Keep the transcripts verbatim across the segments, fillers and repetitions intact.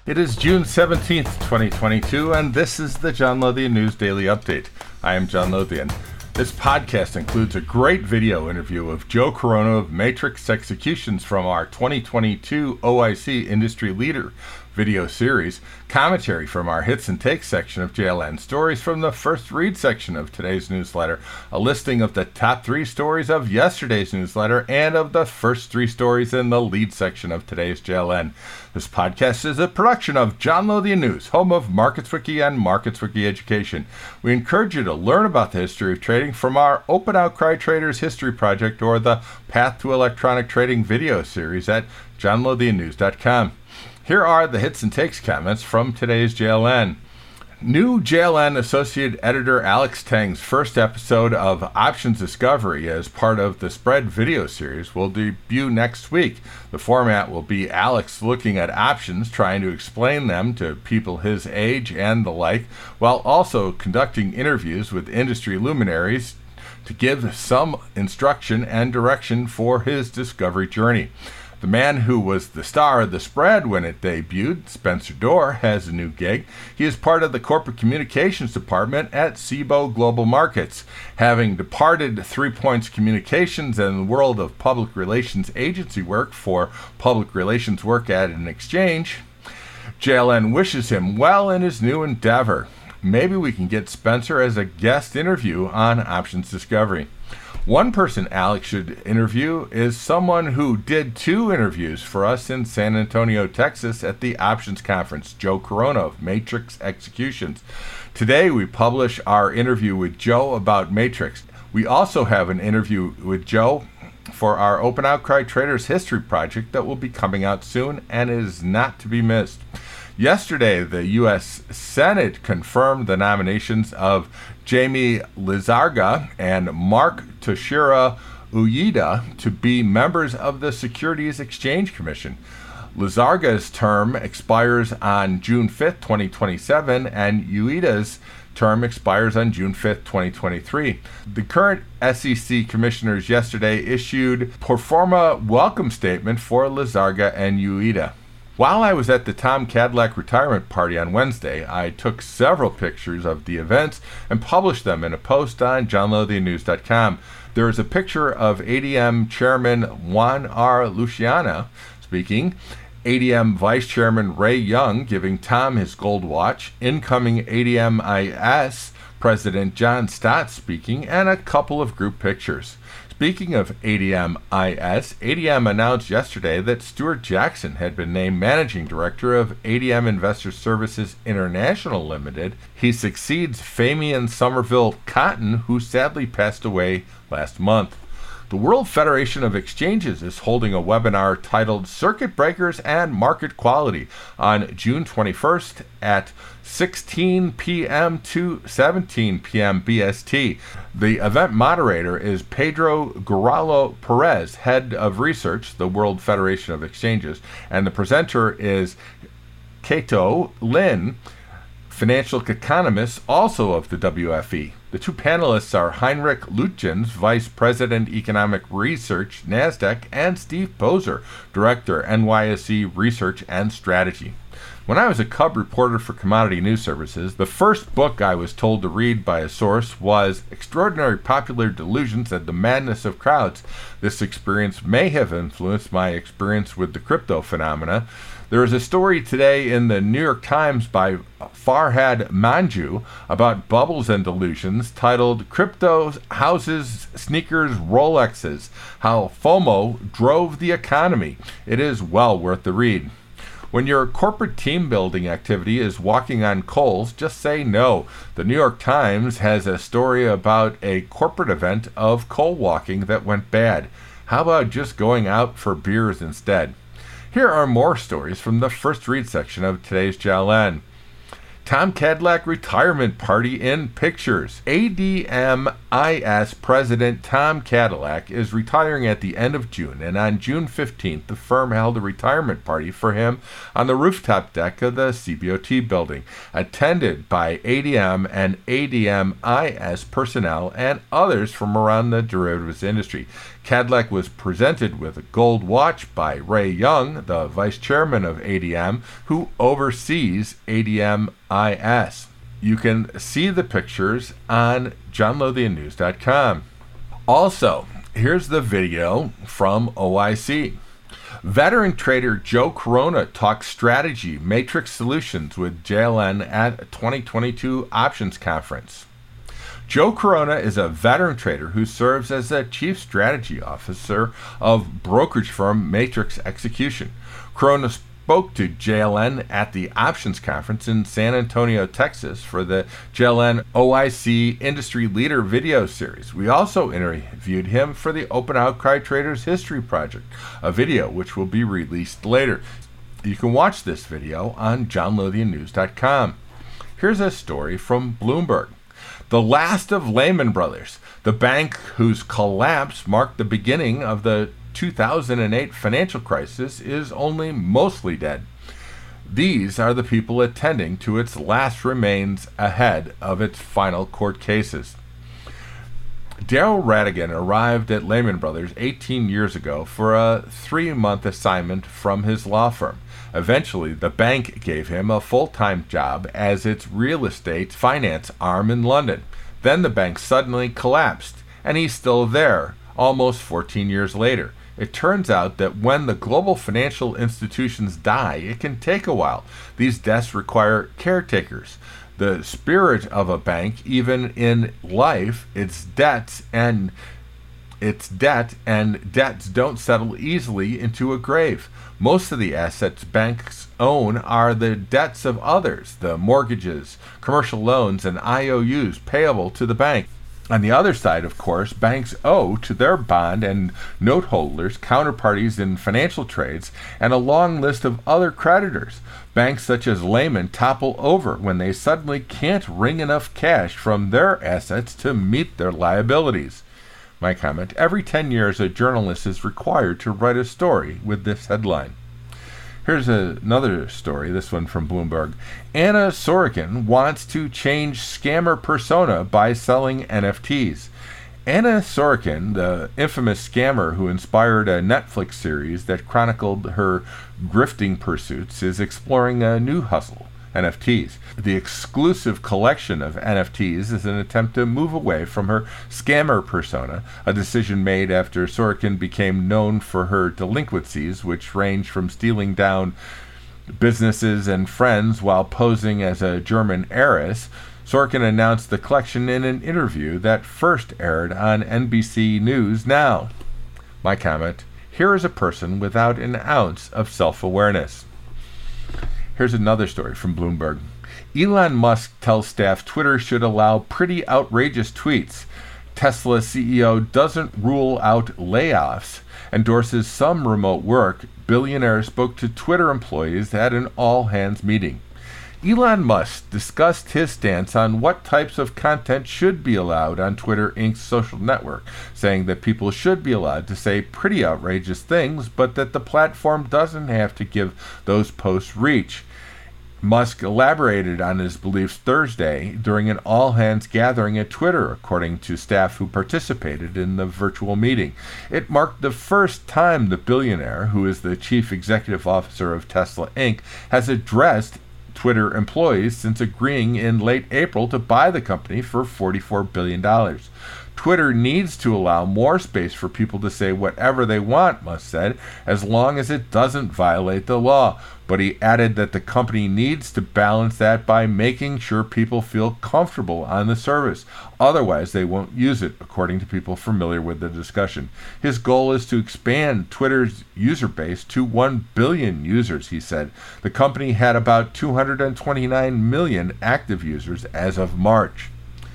It is June seventeenth, twenty twenty-two, and this is the John Lothian News Daily Update. I am John Lothian. This podcast includes a great video interview of Joe Corona of Matrix Executions from our twenty twenty-two O I C Industry Leader video series, commentary from our Hits and Takes section of J L N, stories from the First Read section of today's newsletter, a listing of the top three stories of yesterday's newsletter, and of the first three stories in the lead section of today's J L N. This podcast is a production of John Lothian News, home of MarketsWiki and MarketsWiki Education. We encourage you to learn about the history of trading from our Open Outcry Traders History Project or the Path to Electronic Trading video series at john lothian news dot com. Here are the Hits and Takes comments from today's J L N. New J L N Associate Editor Alex Tang's first episode of Options Discovery as part of the Spread video series will debut next week. The format will be Alex looking at options, trying to explain them to people his age and the like, while also conducting interviews with industry luminaries to give some instruction and direction for his discovery journey. The man who was the star of the Spread when it debuted, Spencer Dorr, has a new gig. He is part of the Corporate Communications Department at Cboe Global Markets. Having departed Three Points Communications and the world of public relations agency work for public relations work at an exchange, J L N wishes him well in his new endeavor. Maybe we can get Spencer as a guest interview on Options Discovery. One person Alex should interview is someone who did two interviews for us in San Antonio, Texas at the Options Conference, Joe Corona of Matrix Executions. Today we publish our interview with Joe about Matrix. We also have an interview with Joe for our Open Outcry Traders History Project that will be coming out soon and is not to be missed. Yesterday, the U S Senate confirmed the nominations of Jamie Lizarga and Mark Toshira Ueda to be members of the Securities Exchange Commission. Lizarga's term expires on June fifth, twenty twenty-seven, and Ueda's term expires on June fifth, twenty twenty-three. The current S E C commissioners yesterday issued pro forma welcome statement for Lizarga and Ueda. While I was at the Tom Cadillac retirement party on Wednesday, I took several pictures of the events and published them in a post on john lothian news dot com. There is a picture of A D M Chairman Juan R. Luciana speaking, A D M Vice Chairman Ray Young giving Tom his gold watch, incoming A D M I S President John Stott speaking, and a couple of group pictures. Speaking of A D M I S, A D M announced yesterday that Stuart Jackson had been named Managing Director of A D M Investor Services International Limited. He succeeds Famian Somerville Cotton, who sadly passed away last month. The World Federation of Exchanges is holding a webinar titled Circuit Breakers and Market Quality on June twenty-first at sixteen p.m. to seventeen p.m. B S T. The event moderator is Pedro Guralo Perez, Head of Research, the World Federation of Exchanges, and the presenter is Kato Lin, financial economist, also of the W F E. The two panelists are Heinrich Lutjens, Vice President Economic Research, NASDAQ, and Steve Poser, Director, N Y S E Research and Strategy. When I was a cub reporter for Commodity News Services, the first book I was told to read by a source was Extraordinary Popular Delusions and the Madness of Crowds. This experience may have influenced my experience with the crypto phenomena. There is a story today in the New York Times by Farhad Manjoo about bubbles and delusions titled Crypto Houses, Sneakers, Rolexes, How FOMO Drove the Economy. It is well worth the read. When your corporate team building activity is walking on coals, just say no. The New York Times has a story about a corporate event of coal walking that went bad. How about just going out for beers instead? Here are more stories from the First Read section of today's J L N. Tom Cadillac retirement party in pictures. A D M I S president Tom Cadillac is retiring at the end of June, and on June fifteenth, the firm held a retirement party for him on the rooftop deck of the C B O T building, attended by A D M and A D M I S personnel and others from around the derivatives industry. Cadillac was presented with a gold watch by Ray Young, the vice chairman of A D M, who oversees A D M I S. You can see the pictures on john lothian news dot com. Also, here's the video from O I C. Veteran trader Joe Corona talks strategy matrix solutions with J L N at twenty twenty-two Options Conference. Joe Corona is a veteran trader who serves as the chief strategy officer of brokerage firm Matrix Execution. Corona spoke to J L N at the Options Conference in San Antonio, Texas for the J L N O I C Industry Leader video series. We also interviewed him for the Open Outcry Traders History Project, a video which will be released later. You can watch this video on john lothian news dot com. Here's a story from Bloomberg. The last of Lehman Brothers, the bank whose collapse marked the beginning of the two thousand eight financial crisis, is only mostly dead. These are the people attending to its last remains ahead of its final court cases. Daryl Radigan arrived at Lehman Brothers eighteen years ago for a three-month assignment from his law firm. Eventually, the bank gave him a full-time job as its real estate finance arm in London. Then the bank suddenly collapsed, and he's still there, almost fourteen years later. It turns out that when the global financial institutions die, it can take a while. These deaths require caretakers. The spirit of a bank, even in life, its debts and its debt and debts don't settle easily into a grave. Most of the assets banks own are the debts of others, the mortgages, commercial loans, and I O Us payable to the bank. On the other side, of course, banks owe to their bond and note holders, counterparties in financial trades, and a long list of other creditors. Banks such as Lehman topple over when they suddenly can't wring enough cash from their assets to meet their liabilities. My comment: every ten years a journalist is required to write a story with this headline. Here's a, another story, this one from Bloomberg. Anna Sorokin wants to change scammer persona by selling N F Ts. Anna Sorokin, the infamous scammer who inspired a Netflix series that chronicled her grifting pursuits, is exploring a new hustle: N F Ts. The exclusive collection of N F Ts is an attempt to move away from her scammer persona, a decision made after Sorokin became known for her delinquencies, which range from stealing down businesses and friends while posing as a German heiress. Sorokin announced the collection in an interview that first aired on N B C News Now. My comment: here is a person without an ounce of self-awareness. Here's another story from Bloomberg. Elon Musk tells staff Twitter should allow pretty outrageous tweets. Tesla C E O doesn't rule out layoffs. Endorses some remote work. Billionaire spoke to Twitter employees at an all-hands meeting. Elon Musk discussed his stance on what types of content should be allowed on Twitter Incorporated's social network, saying that people should be allowed to say pretty outrageous things, but that the platform doesn't have to give those posts reach. Musk elaborated on his beliefs Thursday during an all-hands gathering at Twitter, according to staff who participated in the virtual meeting. It marked the first time the billionaire, who is the chief executive officer of Tesla Incorporated, has addressed Twitter employees since agreeing in late April to buy the company for forty-four billion dollars. Twitter needs to allow more space for people to say whatever they want, Musk said, as long as it doesn't violate the law. But he added that the company needs to balance that by making sure people feel comfortable on the service. Otherwise, they won't use it, according to people familiar with the discussion. His goal is to expand Twitter's user base to one billion users, he said. The company had about two hundred twenty-nine million active users as of March.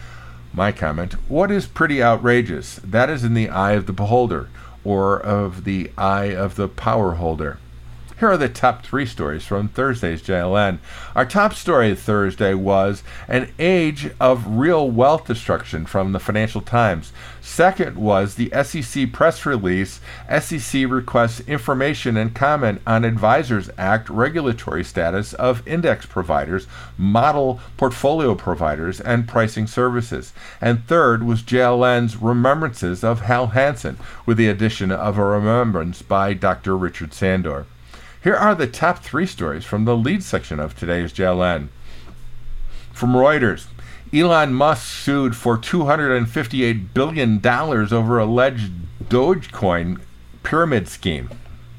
My comment: what is pretty outrageous? That is in the eye of the beholder, or of the eye of the power holder. Here are the top three stories from Thursday's J L N. Our top story Thursday was An Age of Real Wealth Destruction from the Financial Times. Second was the S E C press release. S E C requests information and comment on Advisors Act regulatory status of index providers, model portfolio providers, and pricing services. And third was J L N's Remembrances of Hal Hansen, with the addition of a remembrance by Doctor Richard Sandor. Here are the top three stories from the lead section of today's J L N. From Reuters, Elon Musk sued for two hundred fifty-eight billion dollars over alleged Dogecoin pyramid scheme.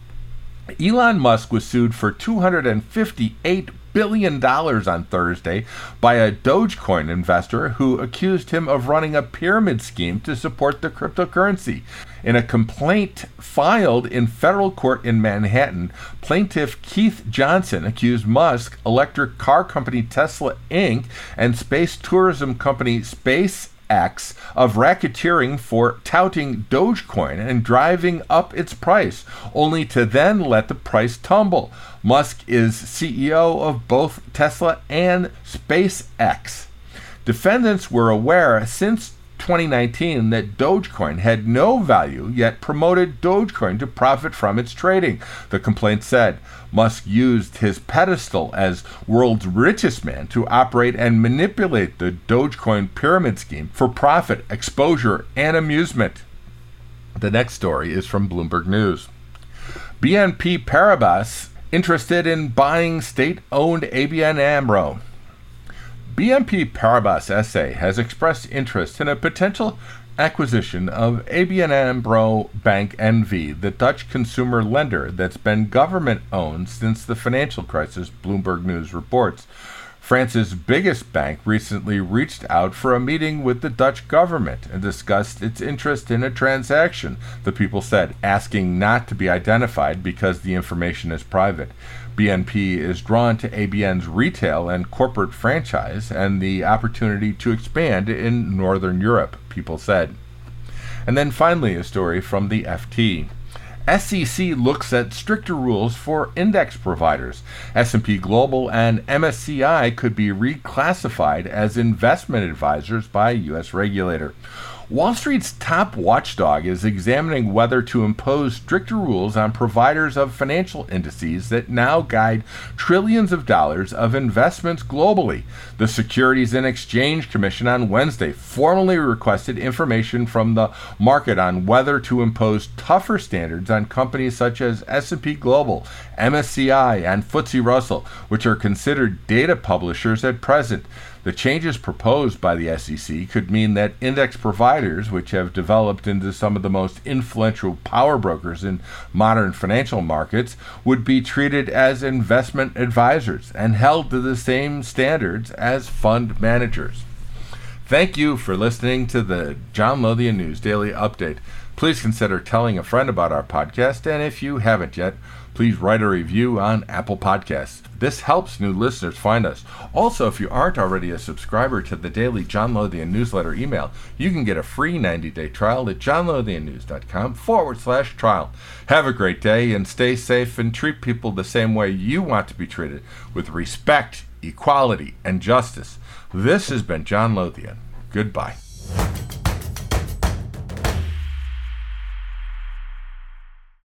Elon Musk was sued for two hundred fifty-eight billion dollars on Thursday by a Dogecoin investor who accused him of running a pyramid scheme to support the cryptocurrency. In a complaint filed in federal court in Manhattan, plaintiff Keith Johnson accused Musk, electric car company Tesla Incorporated, and space tourism company SpaceX of racketeering for touting Dogecoin and driving up its price, only to then let the price tumble. Musk is C E O of both Tesla and SpaceX. Defendants were aware since twenty nineteen that Dogecoin had no value, yet promoted Dogecoin to profit from its trading. The complaint said Musk used his pedestal as world's richest man to operate and manipulate the Dogecoin pyramid scheme for profit, exposure, and amusement. The next story is from Bloomberg News. B N P Paribas interested in buying state-owned A B N AMRO. B N P Paribas S A has expressed interest in a potential acquisition of A B N AMRO Bank N V, the Dutch consumer lender that's been government-owned since the financial crisis, Bloomberg News reports. France's biggest bank recently reached out for a meeting with the Dutch government and discussed its interest in a transaction, the people said, asking not to be identified because the information is private. B N P is drawn to A B N's retail and corporate franchise and the opportunity to expand in Northern Europe, people said. And then finally, a story from the F T. S E C looks at stricter rules for index providers. S and P Global and M S C I could be reclassified as investment advisors by a U S regulator. Wall Street's top watchdog is examining whether to impose stricter rules on providers of financial indices that now guide trillions of dollars of investments globally. The Securities and Exchange Commission on Wednesday formally requested information from the market on whether to impose tougher standards on companies such as S and P Global, M S C I, and F T S E Russell, which are considered data publishers at present. The changes proposed by the S E C could mean that index providers, which have developed into some of the most influential power brokers in modern financial markets, would be treated as investment advisors and held to the same standards as fund managers. Thank you for listening to the John Lothian News Daily Update. Please consider telling a friend about our podcast, and if you haven't yet, please write a review on Apple Podcasts. This helps new listeners find us. Also, if you aren't already a subscriber to the daily John Lothian newsletter email, you can get a free ninety-day trial at johnlothiannews.com forward slash trial. Have a great day and stay safe and treat people the same way you want to be treated, with respect, equality, and justice. This has been John Lothian. Goodbye.